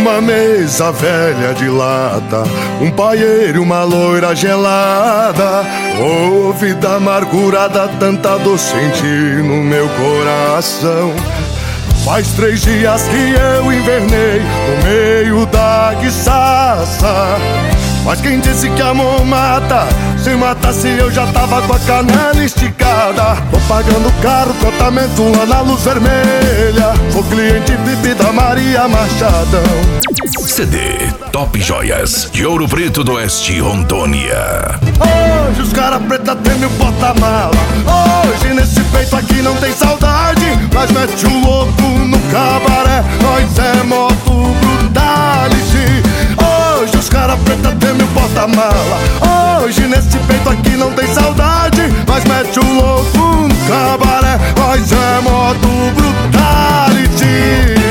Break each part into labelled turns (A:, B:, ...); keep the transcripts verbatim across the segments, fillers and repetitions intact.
A: uma mesa velha de lata, um paieiro e uma loira gelada. Oh, vida amargurada, tanta dor senti no meu coração. Faz três dias que eu invernei no meio da guiçaça. Mas quem disse que amor mata? Se matasse eu já tava com a canela esticada. Tô pagando caro tratamento lá na Luz Vermelha. Sou cliente V I P da Maria Machadão.
B: C D Top Joias de Ouro Preto do Oeste, Rondônia.
A: Hoje os cara preta treme o porta-mala. Hoje nesse peito aqui não tem saudade. Mas mete o louco no cabaré. Nós é moto brutality. Hoje os cara preta treme o porta-mala. Hoje nesse peito aqui não tem saudade. Mas mete o louco no cabaré. Nós é moto brutality.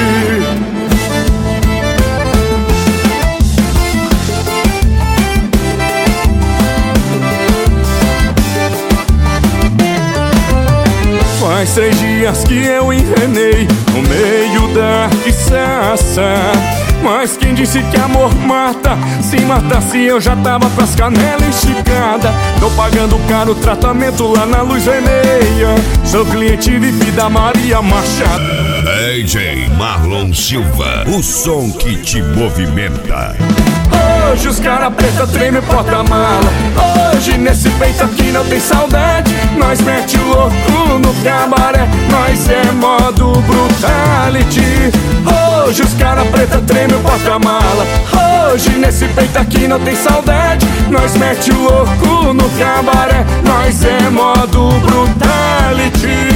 C: Faz três dias que eu envenenei no meio da guiçaça. Mas quem disse que amor mata? Se matasse eu já tava com as canelas esticadas. Tô pagando caro tratamento lá na Luz Vermelha. Sou cliente V I P da Maria Machado.
B: D J Marlon Silva, o som que te movimenta.
C: Hoje os cara preta treme o porta-mala. Hoje nesse peito aqui não tem saudade. Nós mete o louco no cabaré. Nós é modo brutality. Hoje os cara preta treme o porta-mala. Hoje nesse peito aqui não tem saudade. Nós mete o louco no cabaré. Nós é modo brutality.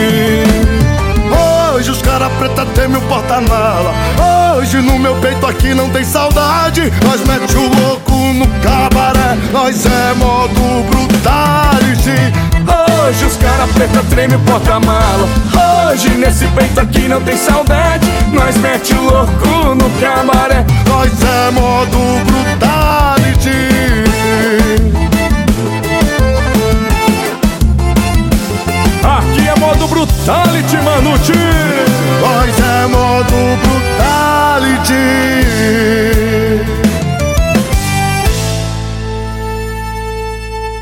A: Hoje os cara preta treme o porta-mala. Hoje no meu peito aqui não tem saudade. Nós mete o louco no cabaré. Nós é modo brutality.
C: Hoje os cara preta treme o porta-mala. Hoje nesse peito aqui não tem saudade. Nós mete o louco no cabaré.
A: Nós é modo brutality.
C: Aqui é modo brutality, Manute.
A: Nós é modo brutality.